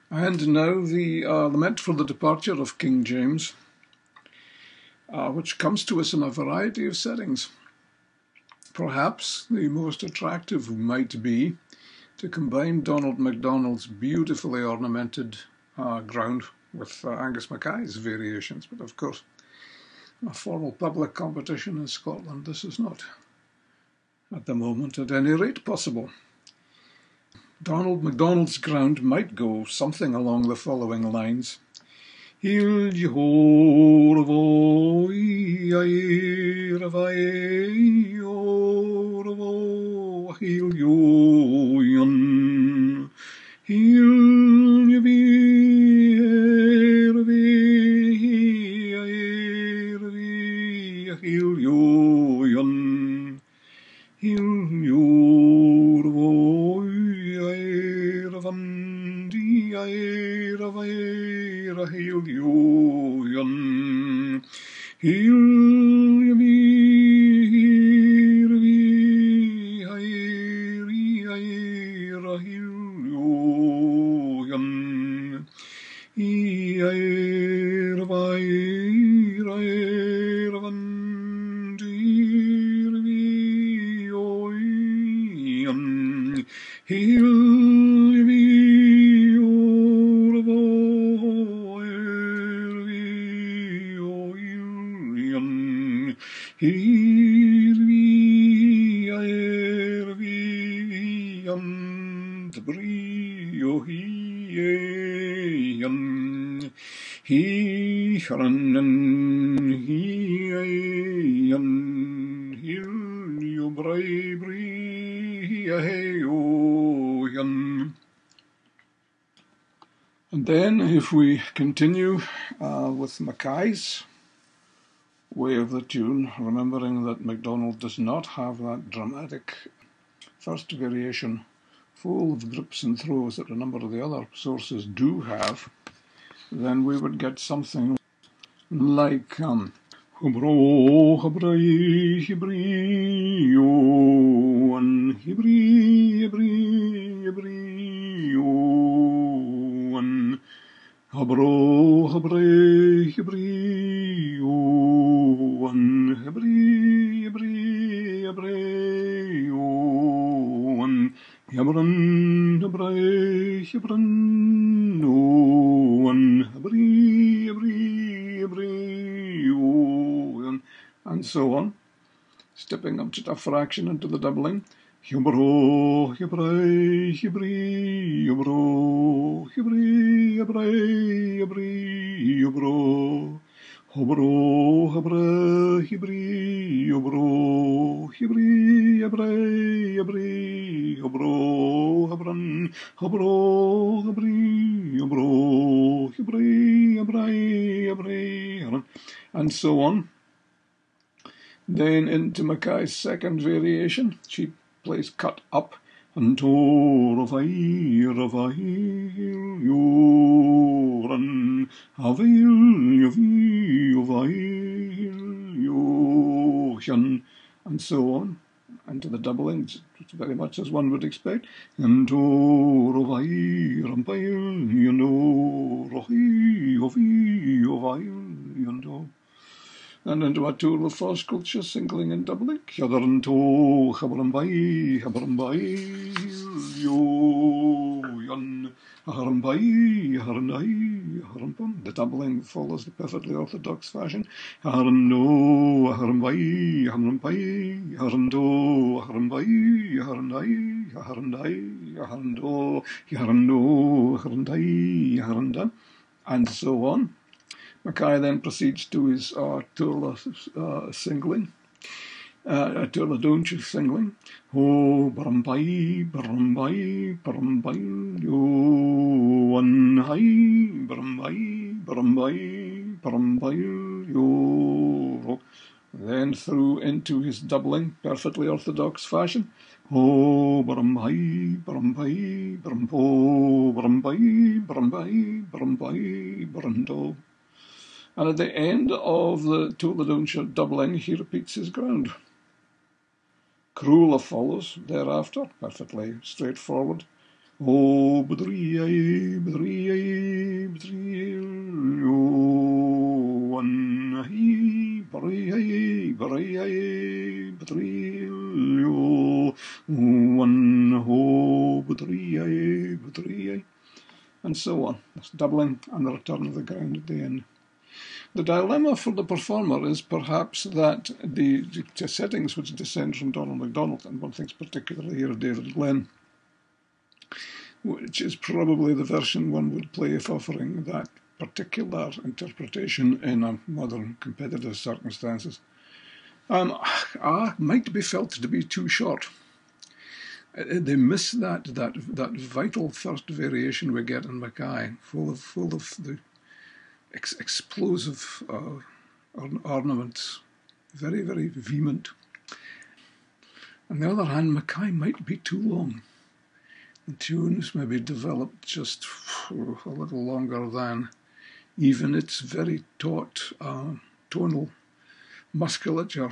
And now the lament for the departure of King James, which comes to us in a variety of settings. Perhaps the most attractive might be to combine Donald MacDonald's beautifully ornamented ground with Angus Mackay's variations, but of course a formal public competition in Scotland, this is not at the moment at any rate possible. Donald MacDonald's ground might go something along the following lines. Hil Jehovah, Hil Yoyan, Hil Hil Yoyan, Hil And then, if we continue with Mackay's way of the tune, remembering that MacDonald does not have that dramatic first variation full of drips and throws that a number of the other sources do have, then we would get something like Hubro, Hubri, Hibri, Yoan, Hibri, Hibri, Hibri, Yoan, Hubro, Hubri, Hibri, Yoan, Hibri, Hibri, Hibri, Yoan, Hebron, Hebrai, Hebron, Yoan, Hebri, Hebri, Hebri, Yoan, and so on, stepping up just a fraction into the doubling. Hebro, Hebrai, Hebri, Hebro, Hebri, Hebrai, Hebri, Hebro, Hebro, Hebra, Hebri, Hebro, Hebri, Hebrai, Hebri, Hebro, Hebron, Hebro, Hebri, Hebro, Hebri, Hebrai, Hebri, and so on. Then into Mackay's second variation, she plays cut up, and to Ravai, Yoran, Avail, Yohan, and so on, and to the doubling, very much as one would expect, and to Ravai, Rampail, Rohi, and into a tour of force culture, singling and doubling. Yadaranto, Habarambai, Yoyan, Harambai, Haranai, Harampam. The doubling follows the perfectly orthodox fashion. Harando, Harambai, Harambai, Harando, Harambai, Haranai, Harandai, Harando, Harando, Harandai, Haranda, and so on. Mackay then proceeds to his Turla singling, Turla Donch singling. Oh, Barambai, Barambai, Barambai, yo, one high, Barambai, Barambai, Barambai, yo. Then through into his doubling, perfectly orthodox fashion. Oh, Barambai, Barambai, Barambo, Barambai, Barambai, Barambai, Barando. And at the end of the Tuladuncha doubling, he repeats his ground. Krula follows thereafter, perfectly straightforward. Oh, Badriye, Badriye, and so on. This doubling and the return of the ground at the end. The dilemma for the performer is perhaps that the settings which descend from Donald MacDonald, and one thinks particularly here of David Glenn, which is probably the version one would play if offering that particular interpretation in a modern competitive circumstances, might be felt to be too short. They miss that vital first variation we get in Mackay, full of the explosive ornaments, very, very vehement. On the other hand, Mackay might be too long. The tunes may be developed just a little longer than even its very taut tonal musculature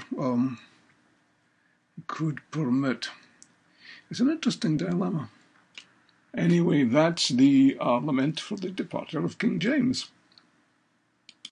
could permit. It's an interesting dilemma. Anyway, that's the lament for the departure of King James.